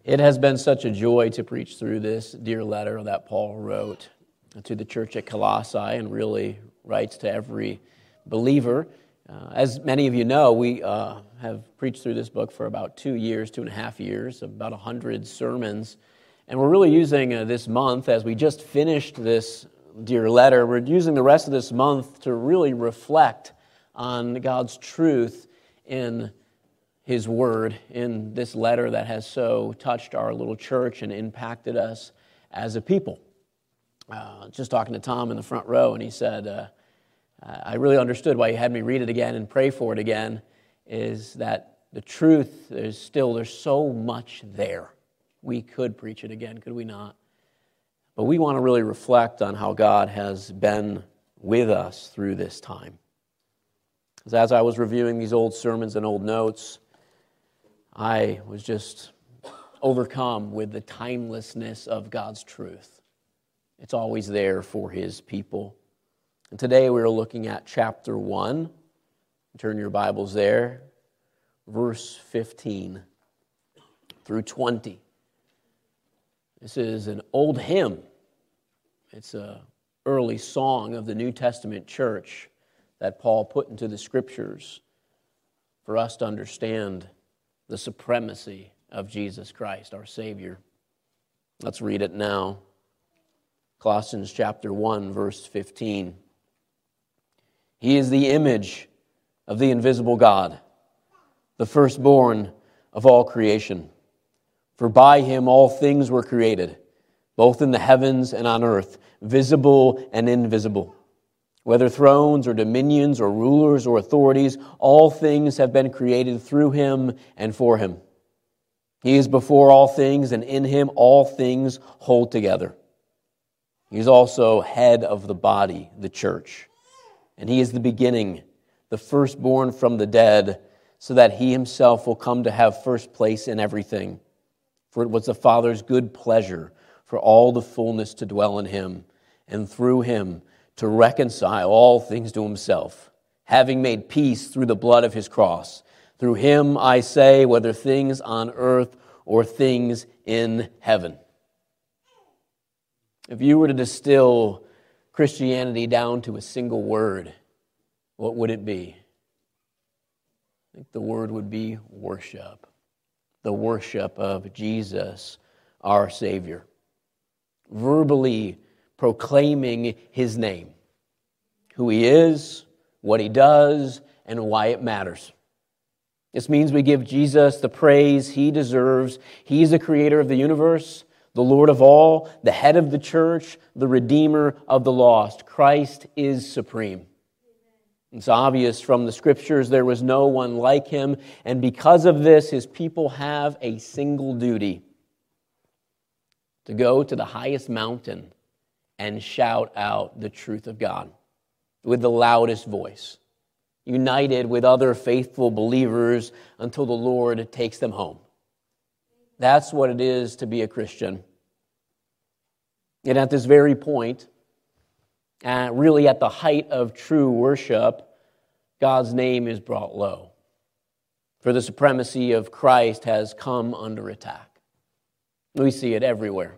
It has been such a joy to preach through this dear letter that Paul wrote to the church at Colossae and really writes to every believer. As many of you know, we have preached through this book for about 2 years, 2.5 years, about 100 sermons. And we're really using this month, as we just finished this dear letter, we're using the rest of this month to really reflect on God's truth in His Word, in this letter that has so touched our little church and impacted us as a people. Just talking to Tom in the front row, and he said, I really understood why you had me read it again and pray for it again, is that the truth is still, there's so much there. We could preach it again, could we not? But we want to really reflect on how God has been with us through this time. As I was reviewing these old sermons and old notes, I was just overcome with the timelessness of God's truth. It's always there for His people. And today we're looking at chapter 1. Turn your Bibles there. Verse 15 through 20. This is an old hymn. It's an early song of the New Testament church that Paul put into the Scriptures for us to understand the supremacy of Jesus Christ, our Savior. Let's read it now. Colossians chapter 1, verse 15. He is the image of the invisible God, the firstborn of all creation. For by Him all things were created, both in the heavens and on earth, visible and invisible. Whether thrones or dominions or rulers or authorities, all things have been created through Him and for Him. He is before all things, and in Him all things hold together. He is also head of the body, the church. And He is the beginning, the firstborn from the dead, so that He Himself will come to have first place in everything. For it was the Father's good pleasure for all the fullness to dwell in Him, and through Him to reconcile all things to Himself, having made peace through the blood of His cross. Through Him, I say, whether things on earth or things in heaven. If you were to distill Christianity down to a single word, what would it be? I think the word would be worship. The worship of Jesus, our Savior. Verbally proclaiming His name, who He is, what He does, and why it matters. This means we give Jesus the praise He deserves. He is the creator of the universe, the Lord of all, the head of the church, the Redeemer of the lost. Christ is supreme. It's obvious from the Scriptures there was no one like Him, and because of this, His people have a single duty: to go to the highest mountain and shout out the truth of God with the loudest voice, united with other faithful believers until the Lord takes them home. That's what it is to be a Christian. And at this very point, really at the height of true worship, God's name is brought low. For the supremacy of Christ has come under attack. We see it everywhere.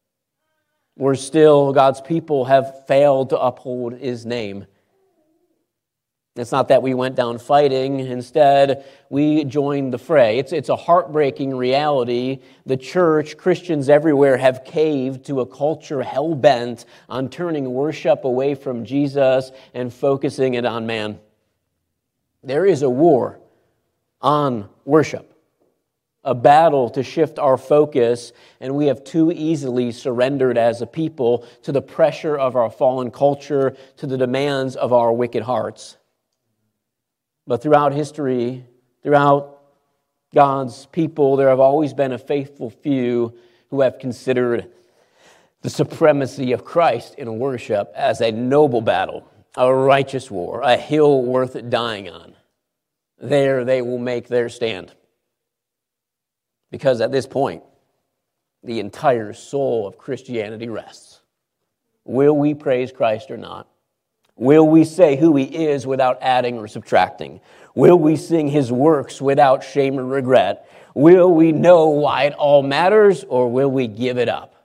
God's people have failed to uphold His name. It's not that we went down fighting. Instead, we joined the fray. It's a heartbreaking reality. The church, Christians everywhere, have caved to a culture hell-bent on turning worship away from Jesus and focusing it on man. There is a war on worship, a battle to shift our focus, and we have too easily surrendered as a people to the pressure of our fallen culture, to the demands of our wicked hearts. But throughout history, throughout God's people, there have always been a faithful few who have considered the supremacy of Christ in worship as a noble battle, a righteous war, a hill worth dying on. There they will make their stand. Because at this point, the entire soul of Christianity rests. Will we praise Christ or not? Will we say who he is without adding or subtracting? Will we sing his works without shame or regret? Will we know why it all matters, or will we give it up?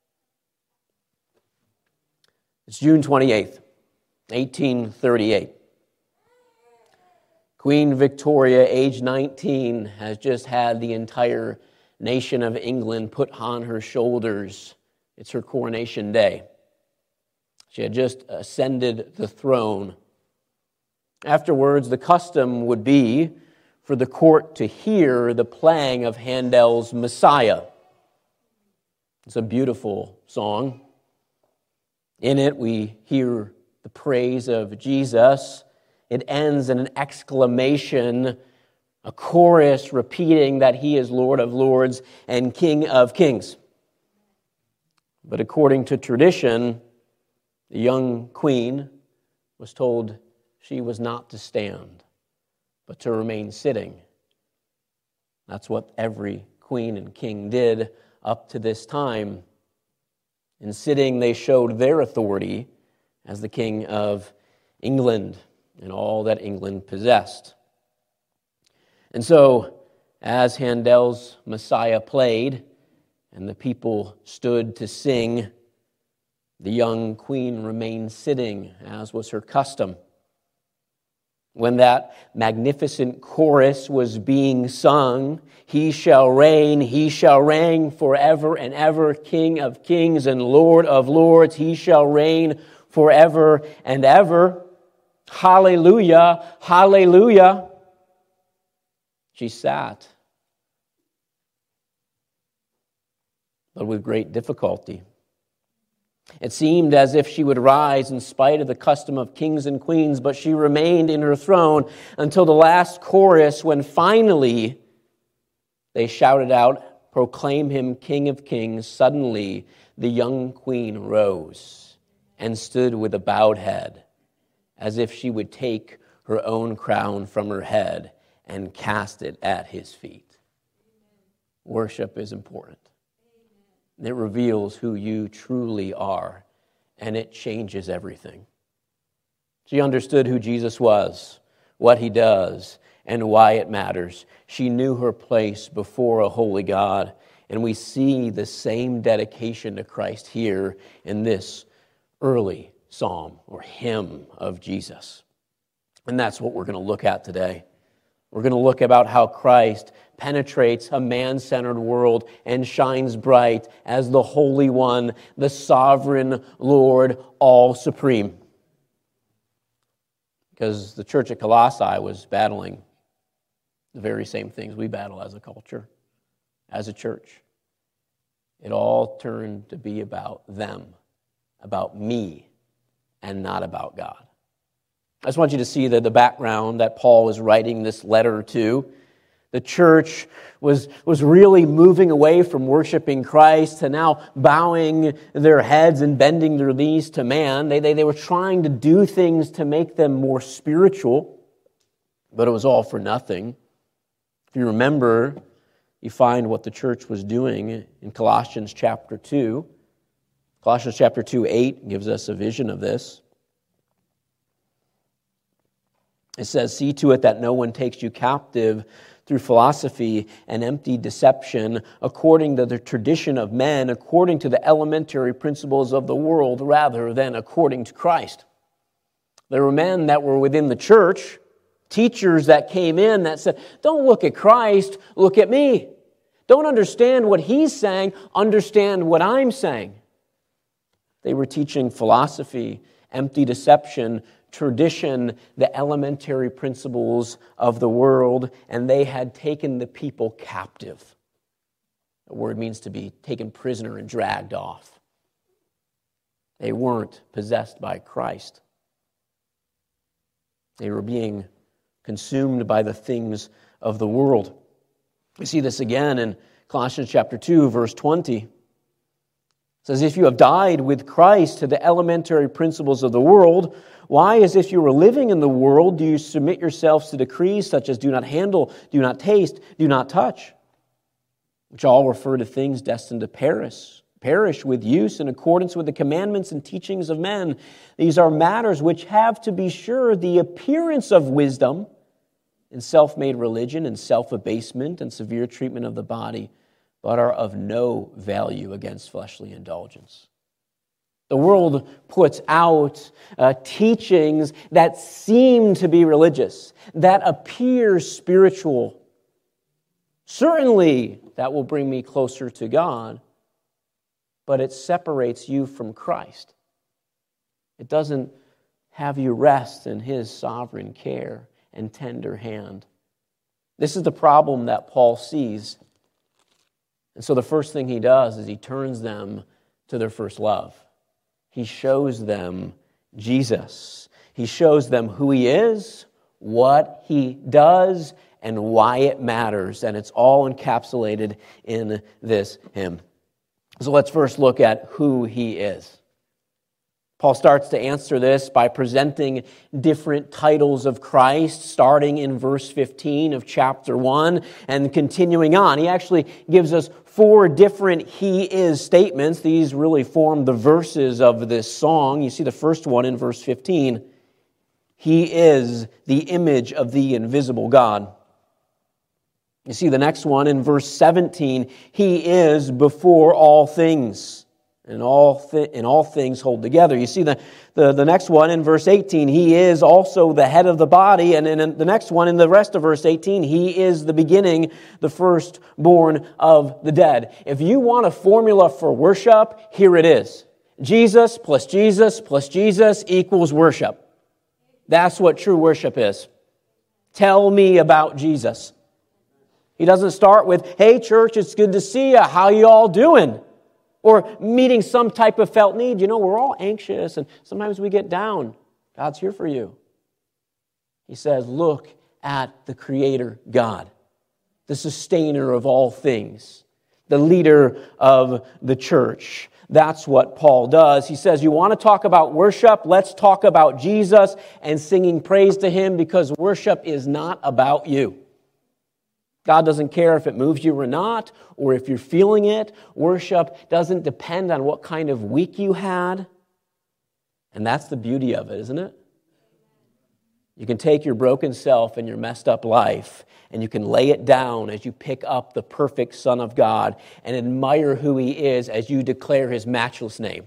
It's June 28th, 1838. Queen Victoria, age 19, has just had the entire nation of England put on her shoulders. It's her coronation day. She had just ascended the throne. Afterwards, the custom would be for the court to hear the playing of Handel's Messiah. It's a beautiful song. In it, we hear the praise of Jesus. It ends in an exclamation, a chorus repeating that he is Lord of Lords and King of Kings. But according to tradition, the young queen was told she was not to stand, but to remain sitting. That's what every queen and king did up to this time. In sitting, they showed their authority as the King of England and all that England possessed. And so, as Handel's Messiah played, and the people stood to sing, the young queen remained sitting, as was her custom. When that magnificent chorus was being sung, he shall reign forever and ever, King of kings and Lord of lords, he shall reign forever and ever. Hallelujah, hallelujah. She sat, but with great difficulty. It seemed as if she would rise in spite of the custom of kings and queens, but she remained in her throne until the last chorus, when finally they shouted out, "Proclaim him King of Kings." Suddenly the young queen rose and stood with a bowed head, as if she would take her own crown from her head and cast it at his feet. Worship is important. It reveals who you truly are, and it changes everything. She understood who Jesus was, what he does, and why it matters. She knew her place before a holy God, and we see the same dedication to Christ here in this early psalm or hymn of Jesus. And that's what we're going to look at today. We're going to look about how Christ penetrates a man-centered world and shines bright as the Holy One, the Sovereign Lord, all supreme. Because the church at Colossae was battling the very same things we battle as a culture, as a church. It all turned to be about them, about me, and not about God. I just want you to see the background that Paul is writing this letter to. The church was really moving away from worshiping Christ to now bowing their heads and bending their knees to man. They were trying to do things to make them more spiritual, but it was all for nothing. If you remember, you find what the church was doing in Colossians chapter 2. Colossians chapter 2:8 gives us a vision of this. It says, "See to it that no one takes you captive through philosophy and empty deception, according to the tradition of men, according to the elementary principles of the world, rather than according to Christ." There were men that were within the church, teachers that came in that said, "Don't look at Christ, look at me. Don't understand what he's saying, understand what I'm saying." They were teaching philosophy, empty deception, tradition, the elementary principles of the world, and they had taken the people captive. The word means to be taken prisoner and dragged off. They weren't possessed by Christ. They were being consumed by the things of the world. We see this again in Colossians chapter 2, verse 20. It says, "If you have died with Christ to the elementary principles of the world, why, as if you were living in the world, do you submit yourselves to decrees such as do not handle, do not taste, do not touch, which all refer to things destined to perish, perish with use in accordance with the commandments and teachings of men. These are matters which have, to be sure, the appearance of wisdom in self-made religion and self-abasement and severe treatment of the body, but are of no value against fleshly indulgence. The world puts out teachings that seem to be religious, that appear spiritual. Certainly, that will bring me closer to God, but it separates you from Christ. It doesn't have you rest in His sovereign care and tender hand. This is the problem that Paul sees. And so the first thing he does is he turns them to their first love. He shows them Jesus. He shows them who He is, what He does, and why it matters. And it's all encapsulated in this hymn. So let's first look at who He is. Paul starts to answer this by presenting different titles of Christ, starting in verse 15 of chapter 1 and continuing on. He actually gives us 4 different He is statements. These really form the verses of this song. You see the first one in verse 15. He is the image of the invisible God. You see the next one in verse 17. He is before all things. And all things hold together. You see the next one in verse 18, He is also the head of the body. And in the next one, in the rest of verse 18, He is the beginning, the firstborn of the dead. If you want a formula for worship, here it is. Jesus plus Jesus plus Jesus equals worship. That's what true worship is. Tell me about Jesus. He doesn't start with, hey church, it's good to see you. How you all doing? Or meeting some type of felt need. You know, we're all anxious and sometimes we get down. God's here for you. He says, look at the Creator God, the sustainer of all things, the leader of the church. That's what Paul does. He says, you want to talk about worship? Let's talk about Jesus and singing praise to Him, because worship is not about you. God doesn't care if it moves you or not, or if you're feeling it. Worship doesn't depend on what kind of week you had. And that's the beauty of it, isn't it? You can take your broken self and your messed up life, and you can lay it down as you pick up the perfect Son of God and admire who He is as you declare His matchless name.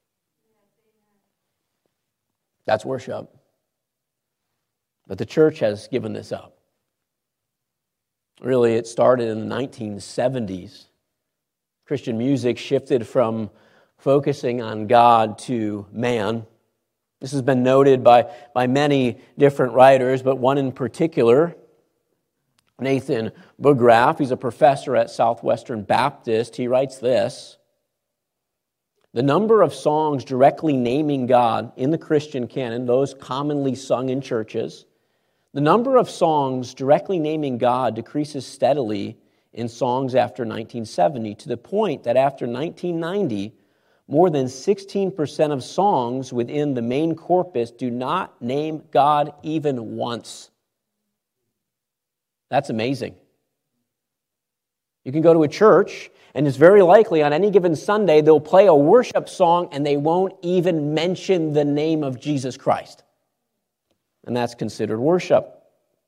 That's worship. But the church has given this up. Really, it started in the 1970s. Christian music shifted from focusing on God to man. This has been noted by many different writers, but one in particular, Nathan Bugraff. He's a professor at Southwestern Baptist. He writes this: the number of songs directly naming God in the Christian canon, those commonly sung in churches, the number of songs directly naming God decreases steadily in songs after 1970, to the point that after 1990, more than 16% of songs within the main corpus do not name God even once. That's amazing. You can go to a church, and it's very likely on any given Sunday they'll play a worship song and they won't even mention the name of Jesus Christ. And that's considered worship.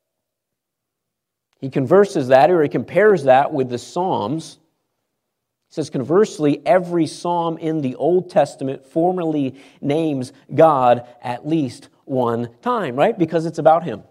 He converses that, or he compares that with the Psalms. He says, conversely, every psalm in the Old Testament formally names God at least one time, right? Because it's about Him.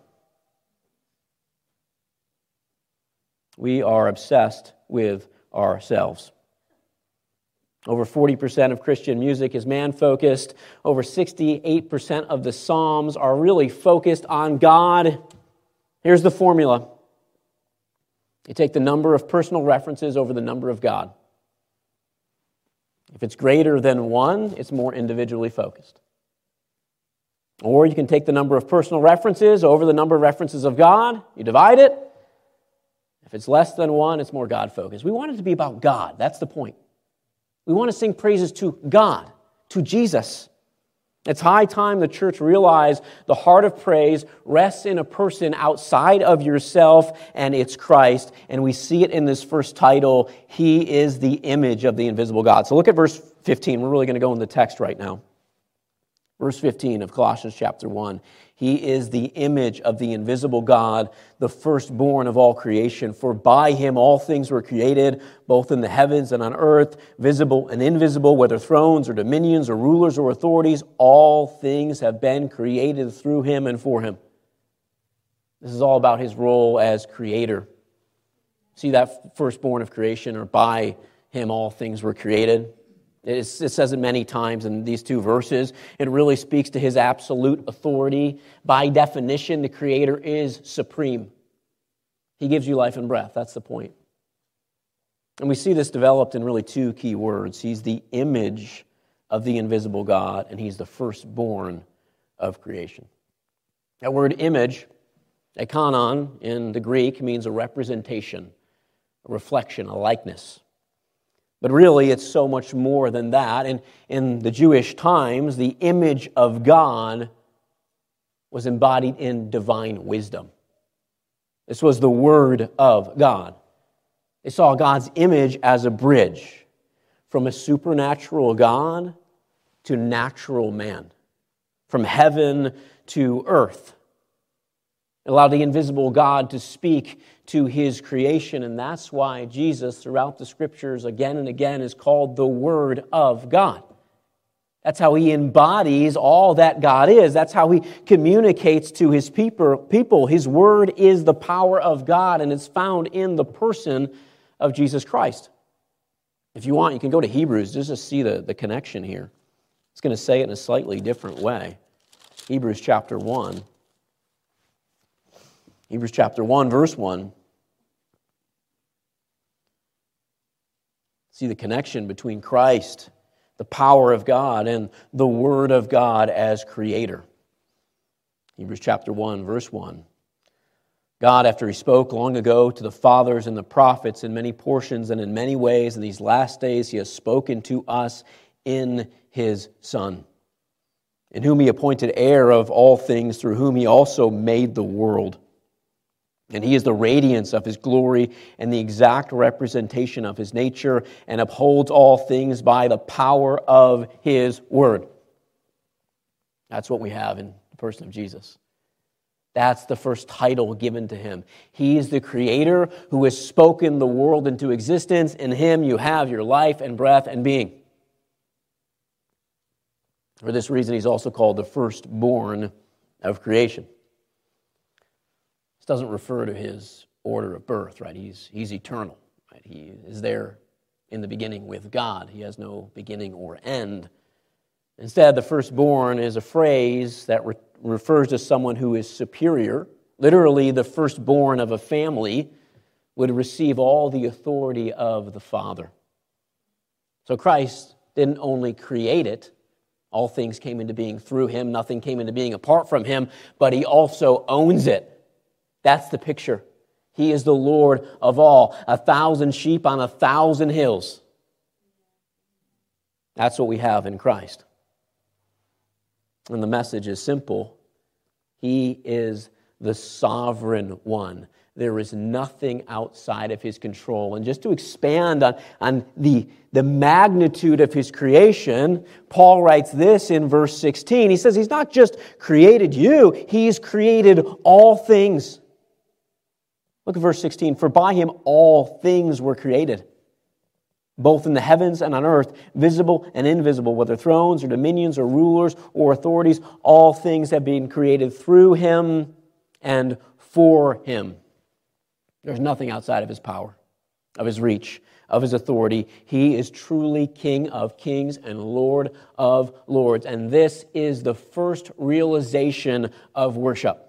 We are obsessed with ourselves. Over 40% of Christian music is man-focused. Over 68% of the Psalms are really focused on God. Here's the formula. You take the number of personal references over the number of God. If it's greater than 1, it's more individually focused. Or you can take the number of personal references over the number of references of God. You divide it. If it's less than 1, it's more God-focused. We want it to be about God. That's the point. We want to sing praises to God, to Jesus. It's high time the church realize the heart of praise rests in a person outside of yourself, and it's Christ. And we see it in this first title, He is the image of the invisible God. So look at verse 15. We're really going to go in the text right now. Verse 15 of Colossians chapter 1. He is the image of the invisible God, the firstborn of all creation. For by Him all things were created, both in the heavens and on earth, visible and invisible, whether thrones or dominions or rulers or authorities. All things have been created through Him and for Him. This is all about His role as creator. See that firstborn of creation, or by Him all things were created? It says it many times in these two verses. It really speaks to His absolute authority. By definition, the Creator is supreme. He gives you life and breath. That's the point. And we see this developed in really two key words. He's the image of the invisible God, and He's the firstborn of creation. That word image, ikonon in the Greek, means a representation, a reflection, a likeness. But really, it's so much more than that. And in the Jewish times, the image of God was embodied in divine wisdom. This was the Word of God. They saw God's image as a bridge from a supernatural God to natural man, from heaven to earth. It allowed the invisible God to speak to His creation, and that's why Jesus, throughout the Scriptures, again and again, is called the Word of God. That's how He embodies all that God is. That's how He communicates to His people. His Word is the power of God, and it's found in the person of Jesus Christ. If you want, you can go to Hebrews just to see the connection here. It's going to say it in a slightly different way. Hebrews chapter 1. Hebrews chapter 1, verse 1. See the connection between Christ, the power of God, and the Word of God as Creator. Hebrews chapter 1, verse 1. God, after He spoke long ago to the fathers and the prophets in many portions and in many ways, in these last days He has spoken to us in His Son, in whom He appointed heir of all things, through whom He also made the world. And He is the radiance of His glory and the exact representation of His nature, and upholds all things by the power of His Word. That's what we have in the person of Jesus. That's the first title given to Him. He is the Creator who has spoken the world into existence. In Him you have your life and breath and being. For this reason, He's also called the firstborn of creation. This doesn't refer to His order of birth, right? He's eternal, right? He is there in the beginning with God. He has no beginning or end. Instead, the firstborn is a phrase that refers to someone who is superior. Literally, the firstborn of a family would receive all the authority of the Father. So Christ didn't only create it, all things came into being through Him, nothing came into being apart from Him, but He also owns it. That's the picture. He is the Lord of all. 1,000 sheep on 1,000 hills. That's what we have in Christ. And the message is simple. He is the sovereign one. There is nothing outside of His control. And just to expand on the magnitude of His creation, Paul writes this in verse 16. He says He's not just created you, He's created all things. Look at verse 16. For by Him all things were created, both in the heavens and on earth, visible and invisible, whether thrones or dominions or rulers or authorities. All things have been created through Him and for Him. There's nothing outside of His power, of His reach, of His authority. He is truly King of kings and Lord of lords. And this is the first realization of worship.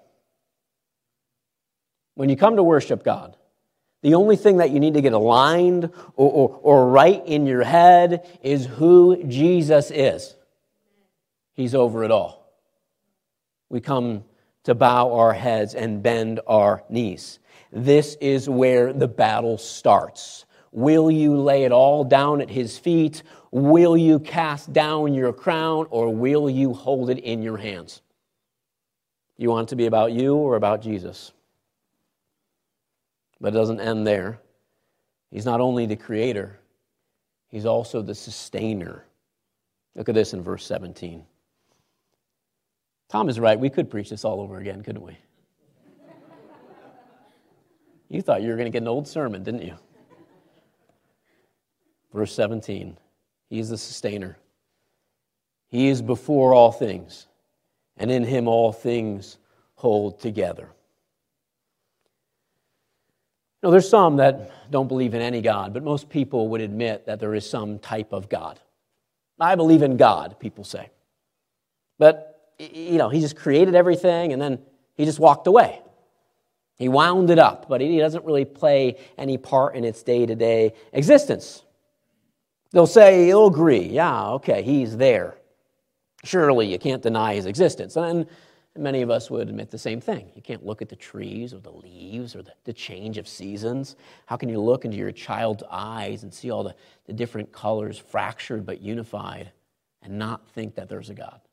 When you come to worship God, the only thing that you need to get aligned or right in your head is who Jesus is. He's over it all. We come to bow our heads and bend our knees. This is where the battle starts. Will you lay it all down at his feet? Will you cast down your crown, or will you hold it in your hands? You want it to be about you or about Jesus? But it doesn't end there. He's not only the creator, he's also the sustainer. Look at this in verse 17. Tom is right. We could preach this all over again, couldn't we? You thought you were going to get an old sermon, didn't you? Verse 17. He is the sustainer. He is before all things, and in him all things hold together. Now, there's some that don't believe in any God, but most people would admit that there is some type of God. I believe in God, people say. But, he just created everything, and then he just walked away. He wound it up, but he doesn't really play any part in its day-to-day existence. They'll agree, yeah, okay, he's there. Surely you can't deny his existence. And many of us would admit the same thing. You can't look at the trees or the leaves or the change of seasons. How can you look into your child's eyes and see all the different colors fractured but unified and not think that there's a God?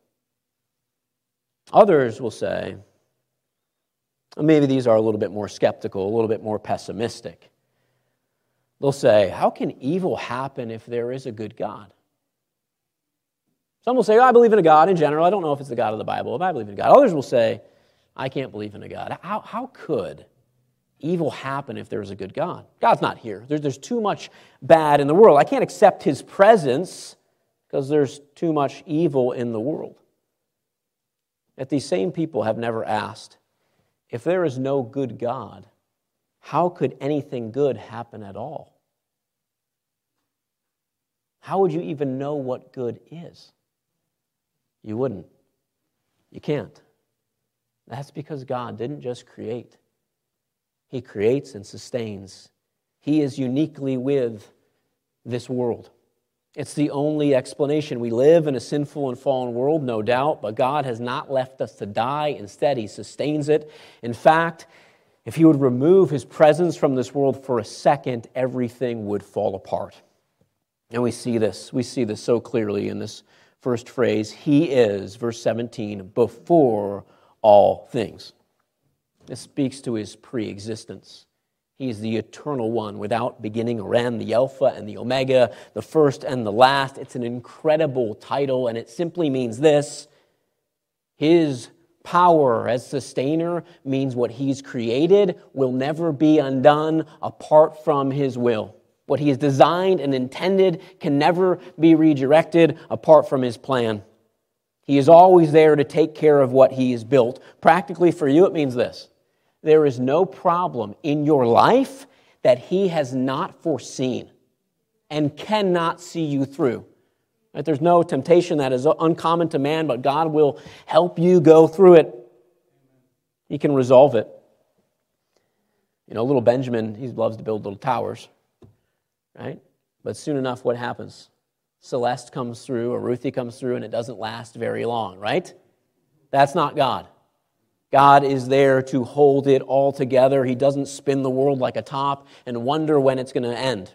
Others will say, maybe these are a little bit more skeptical, a little bit more pessimistic. They'll say, how can evil happen if there is a good God? Some will say, I believe in a God in general. I don't know if it's the God of the Bible, but I believe in a God. Others will say, I can't believe in a God. How could evil happen if there's a good God? God's not here. There's too much bad in the world. I can't accept his presence because there's too much evil in the world. Yet these same people have never asked, if there is no good God, how could anything good happen at all? How would you even know what good is? You wouldn't. You can't. That's because God didn't just create. He creates and sustains. He is uniquely with this world. It's the only explanation. We live in a sinful and fallen world, no doubt, but God has not left us to die. Instead, he sustains it. In fact, if he would remove his presence from this world for a second, everything would fall apart. And we see this so clearly in this first phrase. He is, verse 17, before all things. This speaks to his pre-existence. He is the eternal one, without beginning or end, the Alpha and the Omega, the first and the last. It's an incredible title, and it simply means this: his power as sustainer means what he's created will never be undone apart from his will. What he has designed and intended can never be redirected apart from his plan. He is always there to take care of what he has built. Practically for you, it means this: there is no problem in your life that he has not foreseen and cannot see you through. Right? There's no temptation that is uncommon to man, but God will help you go through it. He can resolve it. Little Benjamin, he loves to build little towers, right? But soon enough, what happens? Celeste comes through, or Ruthie comes through, and it doesn't last very long, right? That's not God. God is there to hold it all together. He doesn't spin the world like a top and wonder when it's going to end.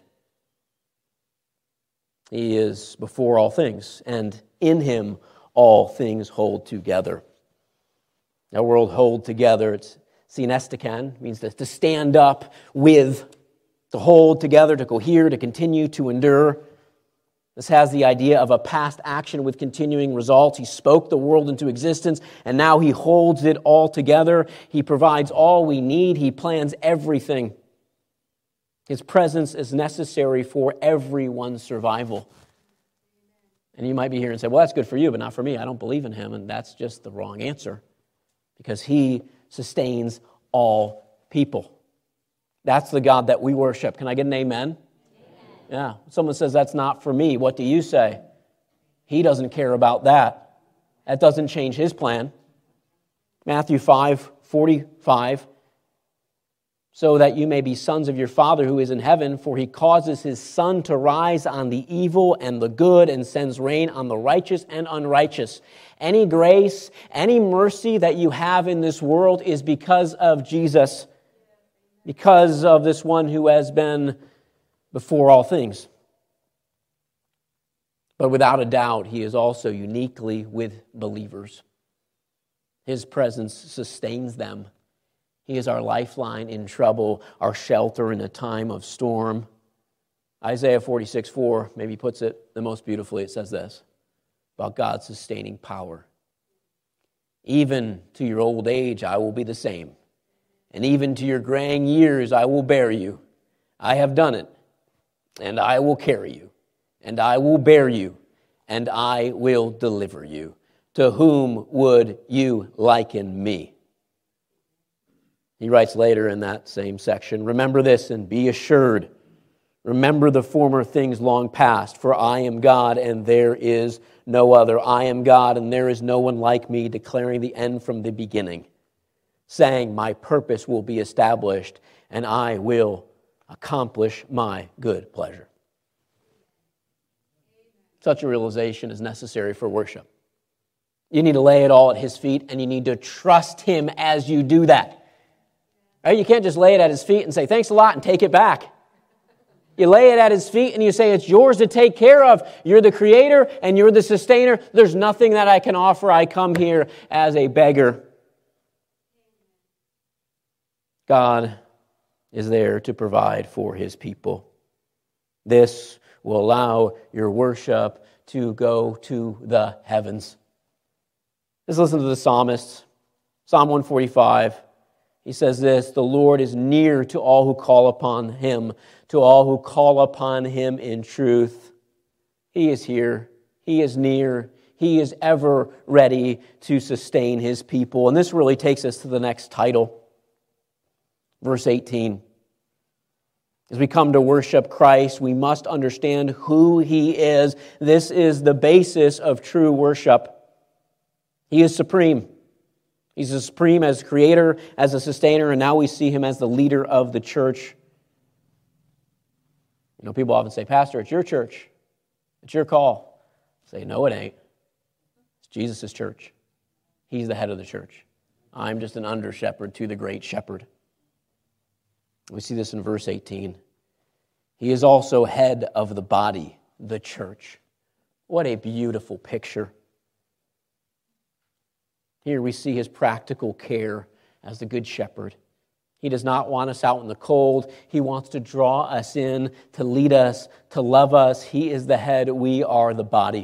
He is before all things, and in him all things hold together. That word hold together, it's sinestikan, means to stand up with, to hold together, to cohere, to continue, to endure. This has the idea of a past action with continuing results. He spoke the world into existence, and now he holds it all together. He provides all we need. He plans everything. His presence is necessary for everyone's survival. And you might be here and say, well, that's good for you, but not for me. I don't believe in him, and that's just the wrong answer, because he sustains all people. That's the God that we worship. Can I get an amen? Yeah. Someone says, that's not for me. What do you say? He doesn't care about that. That doesn't change his plan. Matthew 5:45, so that you may be sons of your Father who is in heaven, for he causes his sun to rise on the evil and the good and sends rain on the righteous and unrighteous. Any grace, any mercy that you have in this world is because of Jesus, because of this one who has been before all things. But without a doubt, he is also uniquely with believers. His presence sustains them. He is our lifeline in trouble, our shelter in a time of storm. Isaiah 46:4 maybe puts it the most beautifully. It says this about God's sustaining power. Even to your old age, I will be the same. And even to your graying years, I will bear you. I have done it, and I will carry you, and I will bear you, and I will deliver you. To whom would you liken me? He writes later in that same section, remember this and be assured. Remember the former things long past, for I am God and there is no other. I am God and there is no one like me, declaring the end from the beginning, saying, my purpose will be established and I will accomplish my good pleasure. Such a realization is necessary for worship. You need to lay it all at His feet and you need to trust Him as you do that. Right? You can't just lay it at His feet and say, thanks a lot, and take it back. You lay it at His feet and you say, it's yours to take care of. You're the creator and you're the sustainer. There's nothing that I can offer. I come here as a beggar. God is there to provide for His people. This will allow your worship to go to the heavens. Let's listen to the psalmist. Psalm 145. He says this, the Lord is near to all who call upon Him, to all who call upon Him in truth. He is here. He is near. He is ever ready to sustain His people. And this really takes us to the next title. Verse 18. As we come to worship Christ, we must understand who He is. This is the basis of true worship. He is supreme. He's the supreme as creator, as a sustainer, and now we see Him as the leader of the church. You know, people often say, Pastor, it's your church. It's your call. I say, no, it ain't. It's Jesus' church. He's the head of the church. I'm just an under-shepherd to the great shepherd. We see this in verse 18. He is also head of the body, the church. What a beautiful picture. Here we see His practical care as the good shepherd. He does not want us out in the cold. He wants to draw us in, to lead us, to love us. He is the head. We are the body.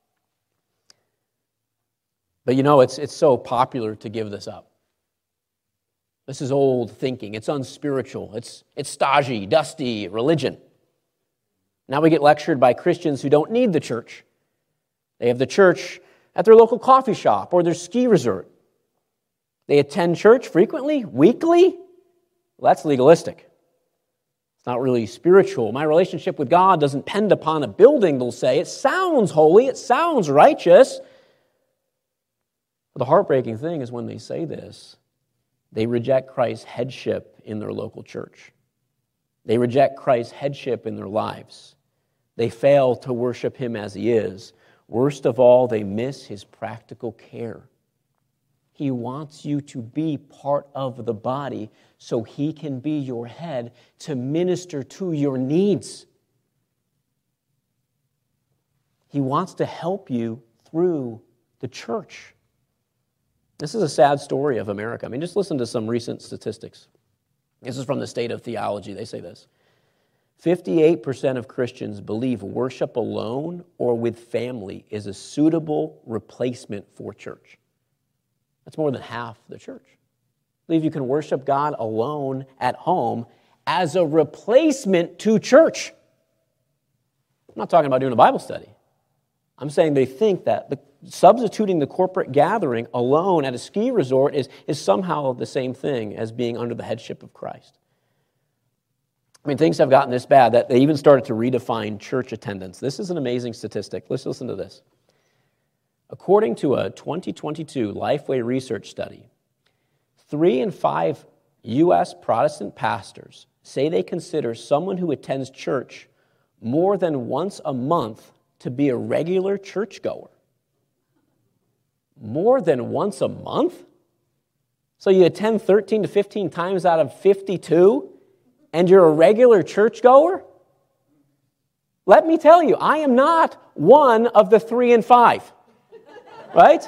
But you know, it's so popular to give this up. This is old thinking. It's unspiritual. It's stodgy, dusty religion. Now we get lectured by Christians who don't need the church. They have the church at their local coffee shop or their ski resort. They attend church frequently, weekly. Well, that's legalistic. It's not really spiritual. My relationship with God doesn't depend upon a building, they'll say. It sounds holy, it sounds righteous. But the heartbreaking thing is when they say this, they reject Christ's headship in their local church. They reject Christ's headship in their lives. They fail to worship Him as He is. Worst of all, they miss His practical care. He wants you to be part of the body so He can be your head to minister to your needs. He wants to help you through the church. This is a sad story of America. I mean, just listen to some recent statistics. This is from the State of Theology. They say this. 58% of Christians believe worship alone or with family is a suitable replacement for church. That's more than half the church. Believe you can worship God alone at home as a replacement to church. I'm not talking about doing a Bible study. I'm saying they think that substituting the corporate gathering alone at a ski resort is somehow the same thing as being under the headship of Christ. I mean, things have gotten this bad that they even started to redefine church attendance. This is an amazing statistic. Let's listen to this. According to a 2022 Lifeway research study, 3 in 5 U.S. Protestant pastors say they consider someone who attends church more than once a month to be a regular churchgoer. More than once a month? So you attend 13 to 15 times out of 52, and you're a regular churchgoer? Let me tell you, I am not one of the 3 and 5. Right?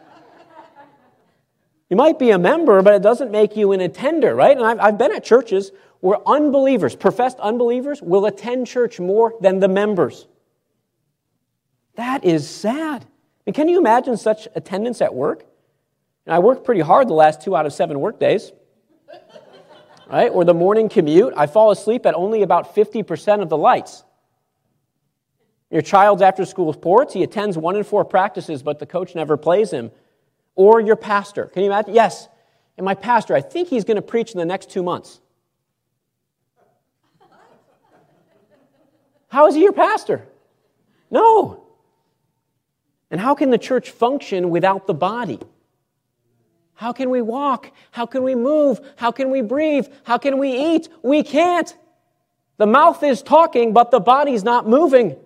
You might be a member, but it doesn't make you an attender, right? And I've been at churches where unbelievers, professed unbelievers, will attend church more than the members. That is sad. I mean, can you imagine such attendance at work? And I worked pretty hard the last 2 out of 7 work days. Right? Or the morning commute, I fall asleep at only about 50% of the lights. Your child's after-school sports, he attends 1 in 4 practices, but the coach never plays him. Or your pastor. Can you imagine? Yes. And my pastor, I think he's going to preach in the next 2 months. How is he your pastor? No. And how can the church function without the body? How can we walk? How can we move? How can we breathe? How can we eat? We can't. The mouth is talking, but the body's not moving.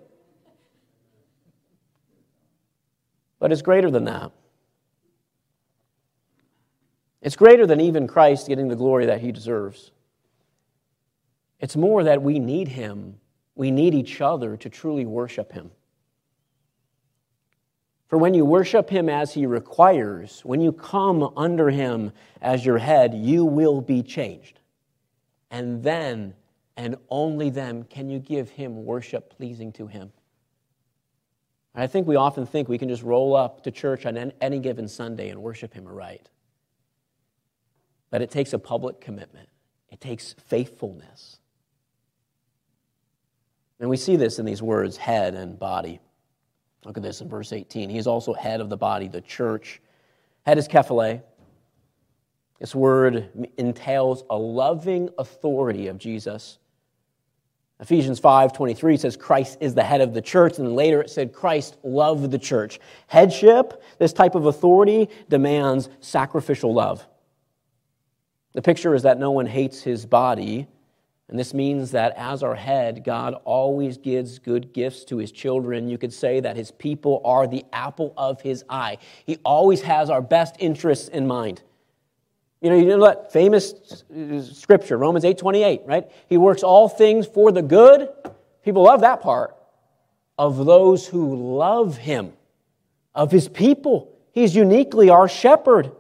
But it's greater than that. It's greater than even Christ getting the glory that he deserves. It's more that we need him. We need each other to truly worship him. For when you worship him as he requires, when you come under him as your head, you will be changed. And then, and only then, can you give him worship pleasing to him. I think we often think we can just roll up to church on any given Sunday and worship him aright. But it takes a public commitment. It takes faithfulness. And we see this in these words, head and body. Look at this in verse 18. He is also head of the body, the church. Head is kephale. This word entails a loving authority of Jesus. Ephesians 5:23 says Christ is the head of the church, and then later it said Christ loved the church. Headship, this type of authority, demands sacrificial love. The picture is that no one hates his body, and this means that as our head, God always gives good gifts to his children. You could say that his people are the apple of his eye. He always has our best interests in mind. You know that famous scripture, Romans 8:28, right? He works all things for the good. People love that part. Of those who love him, of his people. He's uniquely our shepherd.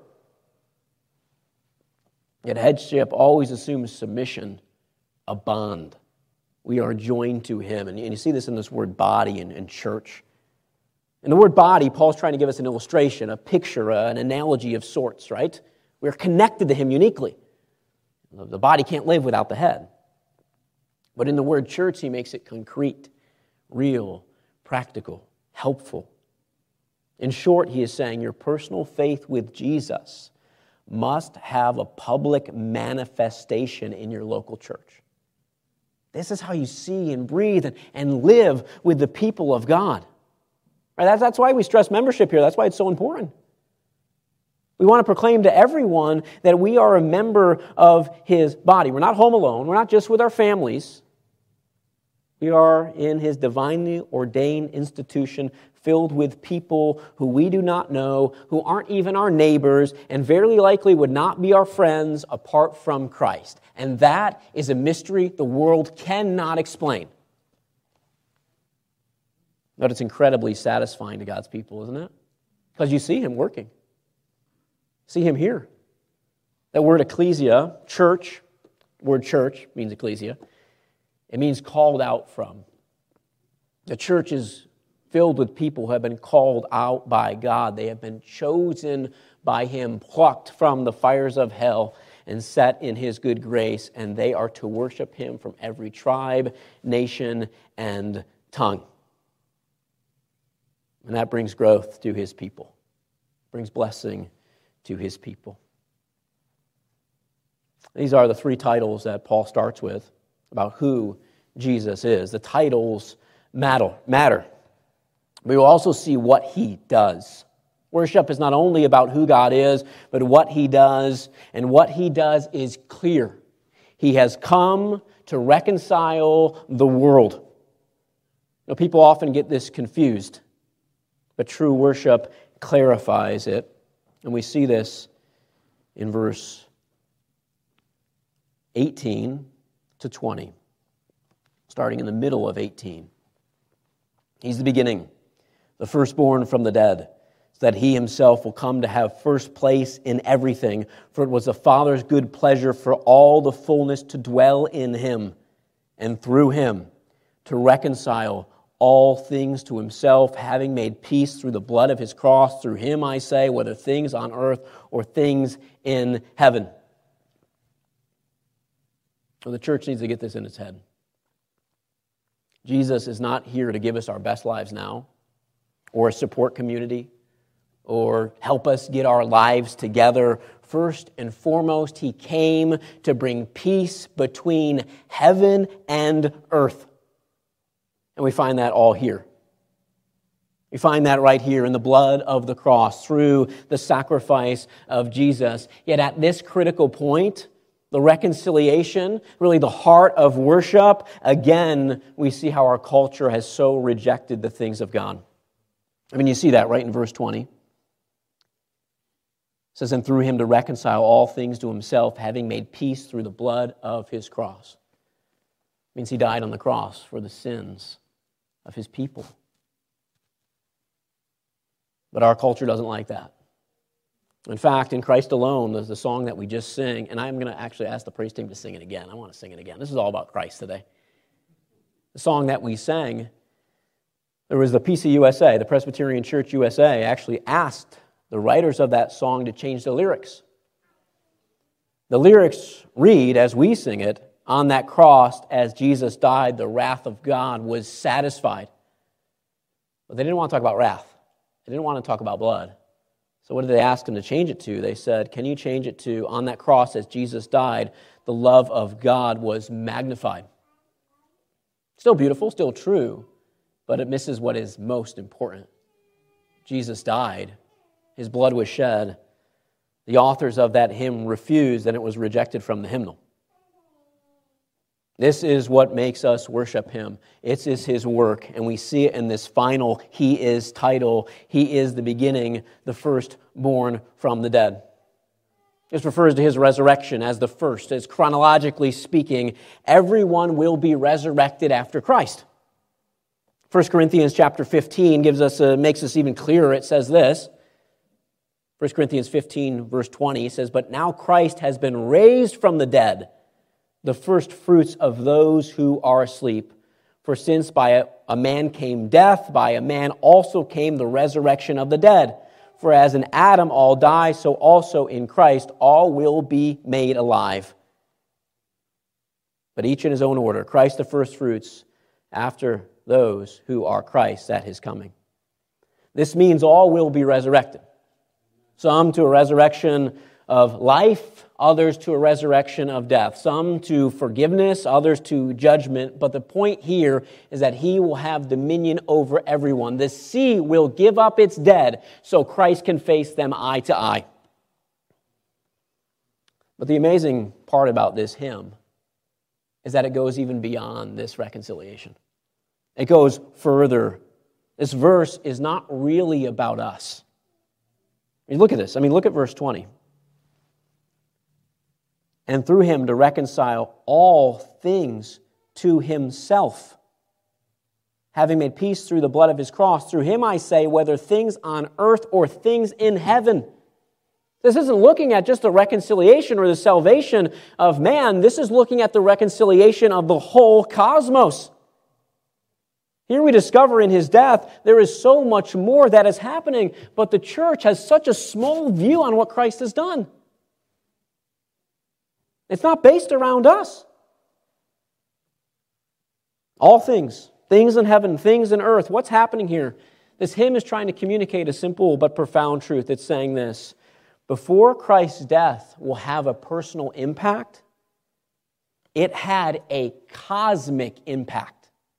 Yet headship always assumes submission, a bond. We are joined to him. And you see this in this word body and church. In the word body, Paul's trying to give us an illustration, a picture, an analogy of sorts, right? We're connected to him uniquely. The body can't live without the head. But in the word church, he makes it concrete, real, practical, helpful. In short, he is saying your personal faith with Jesus must have a public manifestation in your local church. This is how you see and breathe and live with the people of God. Right? That's why we stress membership here. That's why it's so important. We want to proclaim to everyone that we are a member of his body. We're not home alone. We're not just with our families. We are in his divinely ordained institution filled with people who we do not know, who aren't even our neighbors, and very likely would not be our friends apart from Christ. And that is a mystery the world cannot explain. But it's incredibly satisfying to God's people, isn't it? Because you see him working. See him here. That word ecclesia, church, word church means ecclesia. It means called out from. The church is filled with people who have been called out by God. They have been chosen by him, plucked from the fires of hell, and set in his good grace, and they are to worship him from every tribe, nation, and tongue. And that brings growth to his people, brings blessing to his people. These are the 3 titles that Paul starts with about who Jesus is. The titles matter. We will also see what he does. Worship is not only about who God is, but what he does, and what he does is clear. He has come to reconcile the world. Now, people often get this confused, but true worship clarifies it. And we see this in verse 18 to 20, starting in the middle of 18. He's the beginning, the firstborn from the dead, so that he himself will come to have first place in everything. For it was the Father's good pleasure for all the fullness to dwell in him, and through him to reconcile all things to himself, having made peace through the blood of his cross. Through him, I say, whether things on earth or things in heaven. Well, the church needs to get this in its head. Jesus is not here to give us our best lives now, or a support community, or help us get our lives together. First and foremost, he came to bring peace between heaven and earth. And we find that all here. We find that right here in the blood of the cross, through the sacrifice of Jesus. Yet at this critical point, the reconciliation, really the heart of worship, again, we see how our culture has so rejected the things of God. I mean, you see that right in verse 20. It says, and through him to reconcile all things to himself, having made peace through the blood of his cross. It means he died on the cross for the sins of his people. But our culture doesn't like that. In fact, in Christ Alone, there's the song that we just sing, and I'm going to actually ask the praise team to sing it again. I want to sing it again. This is all about Christ today. The song that we sang, there was the PCUSA, the Presbyterian Church USA, actually asked the writers of that song to change the lyrics. The lyrics read, as we sing it, on that cross, as Jesus died, the wrath of God was satisfied. But they didn't want to talk about wrath. They didn't want to talk about blood. So what did they ask him to change it to? They said, can you change it to, on that cross, as Jesus died, the love of God was magnified. Still beautiful, still true, but it misses what is most important. Jesus died. His blood was shed. The authors of that hymn refused, and it was rejected from the hymnal. This is what makes us worship him. It is his work, and we see it in this final He is title. He is the beginning, the firstborn from the dead. This refers to his resurrection as the first. As chronologically speaking, everyone will be resurrected after Christ. 1 Corinthians chapter 15 makes us even clearer. It says this, 1 Corinthians 15, verse 20, says, but now Christ has been raised from the dead, the first fruits of those who are asleep. For since by a man came death, by a man also came the resurrection of the dead. For as in Adam all die, so also in Christ all will be made alive. But each in his own order. Christ the first fruits, after those who are Christ at his coming. This means all will be resurrected. Some to a resurrection of life, others to a resurrection of death. Some to forgiveness, others to judgment. But the point here is that he will have dominion over everyone. The sea will give up its dead so Christ can face them eye to eye. But the amazing part about this hymn is that it goes even beyond this reconciliation. It goes further. This verse is not really about us. I mean, look at this. Look at verse 20. And through him to reconcile all things to himself, having made peace through the blood of his cross. Through him, I say, whether things on earth or things in heaven. This isn't looking at just the reconciliation or the salvation of man. This is looking at the reconciliation of the whole cosmos. Here we discover in his death, there is so much more that is happening, but the church has such a small view on what Christ has done. It's not based around us. All things, things in heaven, things in earth. What's happening here? This hymn is trying to communicate a simple but profound truth. It's saying this: before Christ's death will have a personal impact, it had a cosmic impact.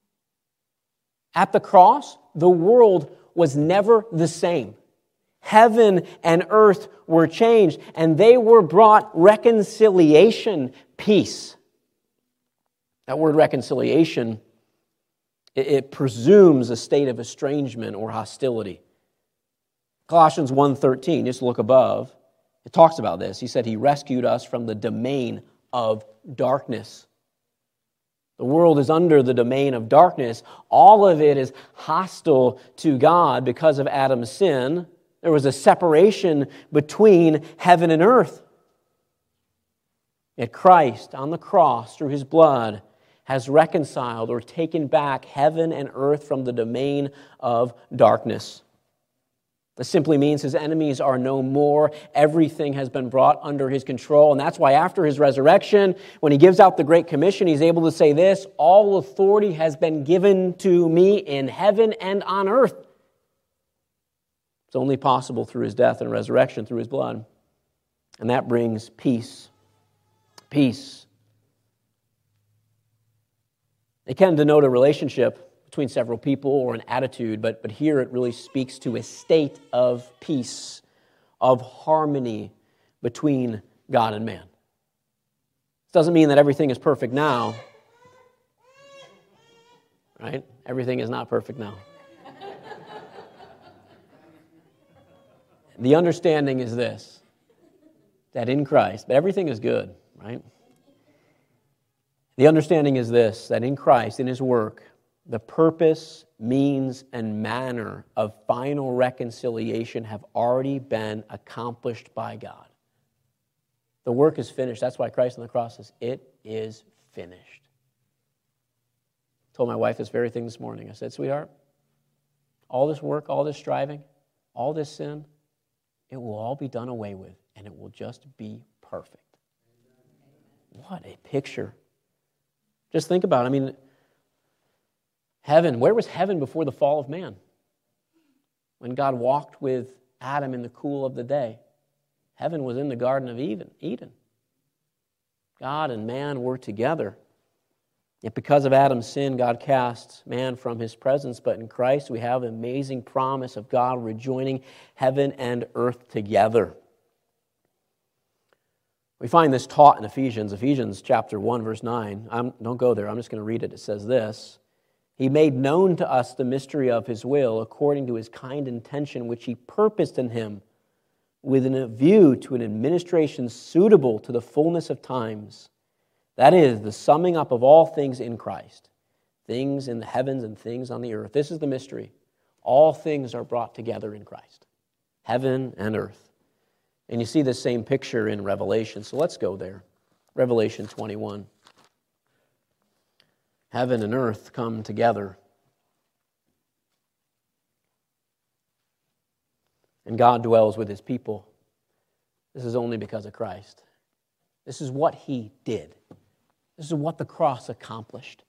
At the cross, the world was never the same. Heaven and earth were changed, and they were brought reconciliation, peace. That word reconciliation, it presumes a state of estrangement or hostility. Colossians 1:13, just look above, it talks about this. He said he rescued us from the domain of darkness. The world is under the domain of darkness. All of it is hostile to God because of Adam's sin. There was a separation between heaven and earth. Yet Christ on the cross, through His blood, has reconciled or taken back heaven and earth from the domain of darkness. This simply means His enemies are no more. Everything has been brought under His control. And that's why after His resurrection, when He gives out the Great Commission, He's able to say this, all authority has been given to me in heaven and on earth. It's only possible through His death and resurrection, through His blood. And that brings peace. Peace. It can denote a relationship between several people or an attitude, but here it really speaks to a state of peace, of harmony between God and man. It doesn't mean that everything is perfect now, right? Everything is not perfect now. The understanding is this, that in Christ, but everything is good, right? The understanding is this, that in Christ, in His work, the purpose, means, and manner of final reconciliation have already been accomplished by God. The work is finished. That's why Christ on the cross says, it is finished. I told my wife this very thing this morning. I said, sweetheart, all this work, all this striving, all this sin, it will all be done away with, and it will just be perfect. What a picture. Just think about it. Heaven, where was heaven before the fall of man? When God walked with Adam in the cool of the day. Heaven was in the Garden of Eden. God and man were together. Yet because of Adam's sin, God cast man from His presence. But in Christ, we have an amazing promise of God rejoining heaven and earth together. We find this taught in Ephesians chapter 1, verse 9. Don't go there. I'm just going to read it. It says this. He made known to us the mystery of His will according to His kind intention, which He purposed in Him with a view to an administration suitable to the fullness of times. That is, the summing up of all things in Christ, things in the heavens and things on the earth. This is the mystery. All things are brought together in Christ, heaven and earth. And you see this same picture in Revelation. So let's go there. Revelation 21. Heaven and earth come together. And God dwells with His people. This is only because of Christ. This is what He did. This is what the cross accomplished.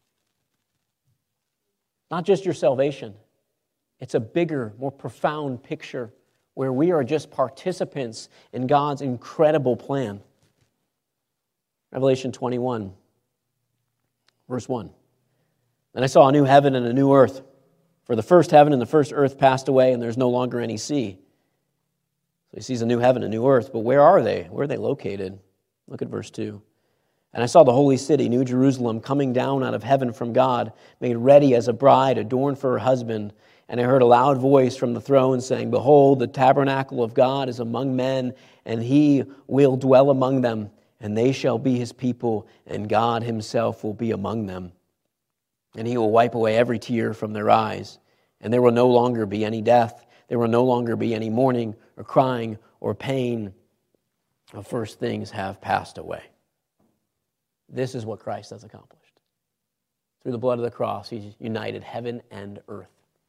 Not just your salvation. It's a bigger, more profound picture where we are just participants in God's incredible plan. Revelation 21, verse 1. Then I saw a new heaven and a new earth, for the first heaven and the first earth passed away, and there's no longer any sea. So He sees a new heaven and a new earth, but where are they? Where are they located? Look at verse 2. And I saw the holy city, New Jerusalem, coming down out of heaven from God, made ready as a bride adorned for her husband. And I heard a loud voice from the throne saying, Behold, the tabernacle of God is among men, and He will dwell among them, and they shall be His people, and God Himself will be among them. And He will wipe away every tear from their eyes, and there will no longer be any death. There will no longer be any mourning or crying or pain. The first things have passed away. This is what Christ has accomplished. Through the blood of the cross, He's united heaven and earth.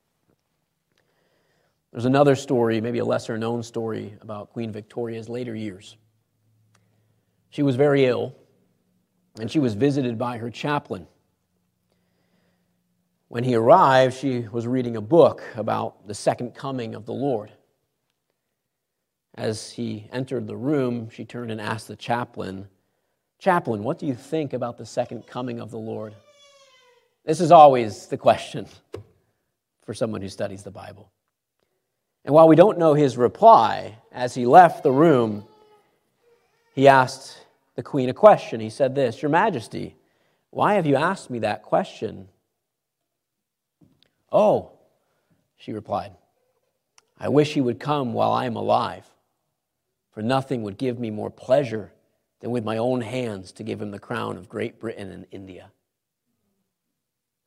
There's another story, maybe a lesser-known story, about Queen Victoria's later years. She was very ill, and she was visited by her chaplain. When he arrived, she was reading a book about the second coming of the Lord. As he entered the room, she turned and asked the chaplain, Chaplain, what do you think about the second coming of the Lord? This is always the question for someone who studies the Bible. And while we don't know his reply, as he left the room, he asked the queen a question. He said this, Your Majesty, why have you asked me that question? Oh, she replied, I wish he would come while I am alive, for nothing would give me more pleasure than with my own hands to give him the crown of Great Britain and India.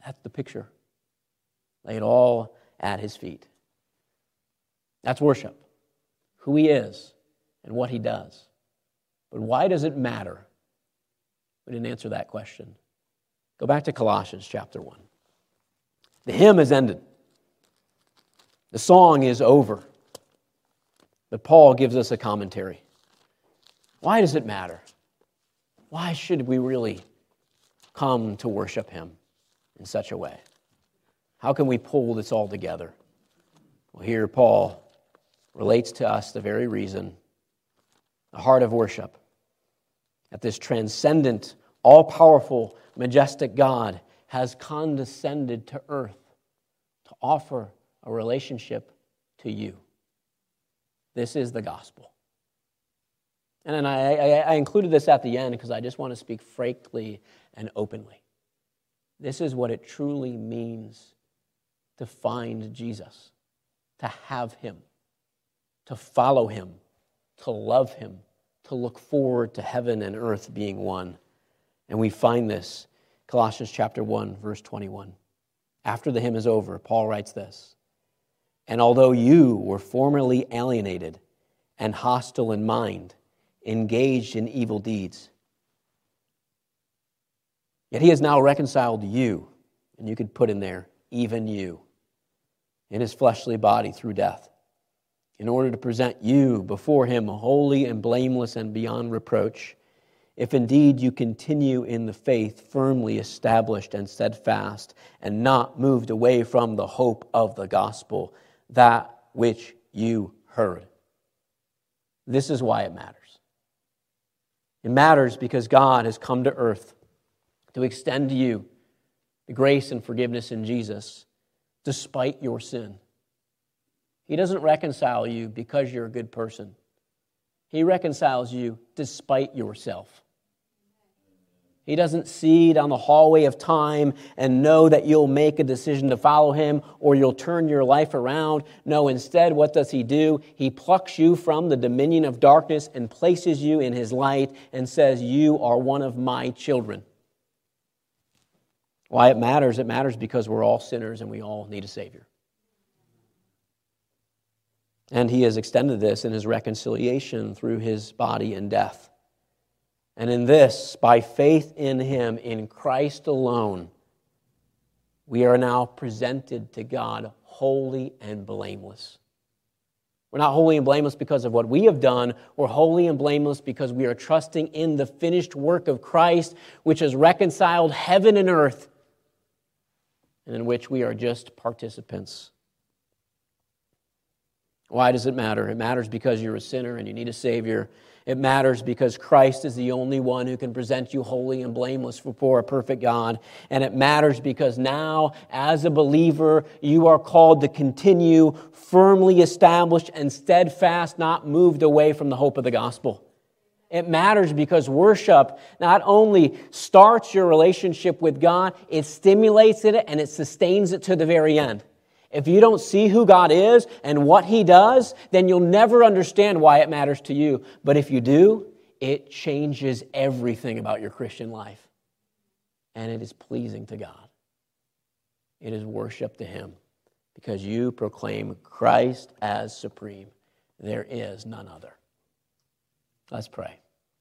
That's the picture. Lay it all at his feet. That's worship. Who he is and what he does. But why does it matter? We didn't answer that question. Go back to Colossians chapter 1. The hymn is ended. The song is over. But Paul gives us a commentary. Why does it matter? Why should we really come to worship him in such a way? How can we pull this all together? Well, here Paul relates to us the very reason, the heart of worship, that this transcendent, all-powerful, majestic God has condescended to earth to offer a relationship to you. This is the gospel. And then I included this at the end because I just want to speak frankly and openly. This is what it truly means to find Jesus, to have him, to follow him, to love him, to look forward to heaven and earth being one. And we find this, Colossians chapter 1, verse 21. After the hymn is over, Paul writes this, "And although you were formerly alienated and hostile in mind, engaged in evil deeds, yet he has now reconciled you," and you could put in there, even you, "in his fleshly body through death, in order to present you before him holy and blameless and beyond reproach, if indeed you continue in the faith, firmly established and steadfast, and not moved away from the hope of the gospel, that which you heard." This is why it matters. It matters because God has come to earth to extend to you the grace and forgiveness in Jesus, despite your sin. He doesn't reconcile you because you're a good person. He reconciles you despite yourself. He doesn't see down the hallway of time and know that you'll make a decision to follow him or you'll turn your life around. No, instead, what does he do? He plucks you from the dominion of darkness and places you in his light and says, "You are one of my children." Why it matters? It matters because we're all sinners and we all need a Savior. And he has extended this in his reconciliation through his body and death. And in this, by faith in him, in Christ alone, we are now presented to God holy and blameless. We're not holy and blameless because of what we have done. We're holy and blameless because we are trusting in the finished work of Christ, which has reconciled heaven and earth, and in which we are just participants. Why does it matter? It matters because you're a sinner and you need a Savior. It matters because Christ is the only one who can present you holy and blameless before a perfect God. And it matters because now, as a believer, you are called to continue firmly established and steadfast, not moved away from the hope of the gospel. It matters because worship not only starts your relationship with God, it stimulates it and it sustains it to the very end. If you don't see who God is and what he does, then you'll never understand why it matters to you. But if you do, it changes everything about your Christian life. And it is pleasing to God. It is worship to him because you proclaim Christ as supreme. There is none other. Let's pray.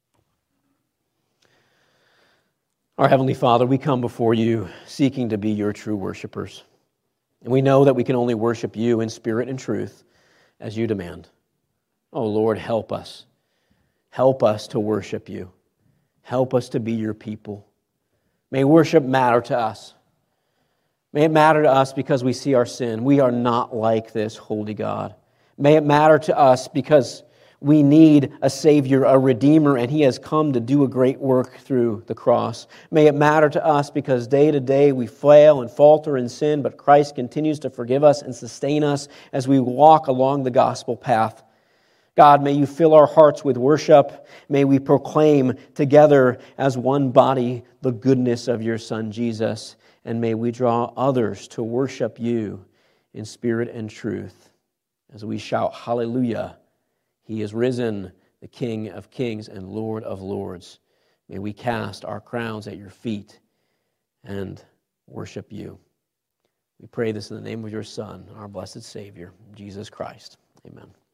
Our Heavenly Father, we come before you seeking to be your true worshipers. And we know that we can only worship you in spirit and truth as you demand. Oh Lord, help us. Help us to worship you. Help us to be your people. May worship matter to us. May it matter to us because we see our sin. We are not like this holy God. May it matter to us because we need a Savior, a Redeemer, and he has come to do a great work through the cross. May it matter to us because day to day we fail and falter in sin, but Christ continues to forgive us and sustain us as we walk along the gospel path. God, may you fill our hearts with worship. May we proclaim together as one body the goodness of your Son, Jesus. And may we draw others to worship you in spirit and truth as we shout, "Hallelujah! He is risen, the King of kings and Lord of lords." May we cast our crowns at your feet and worship you. We pray this in the name of your Son, our blessed Savior, Jesus Christ. Amen.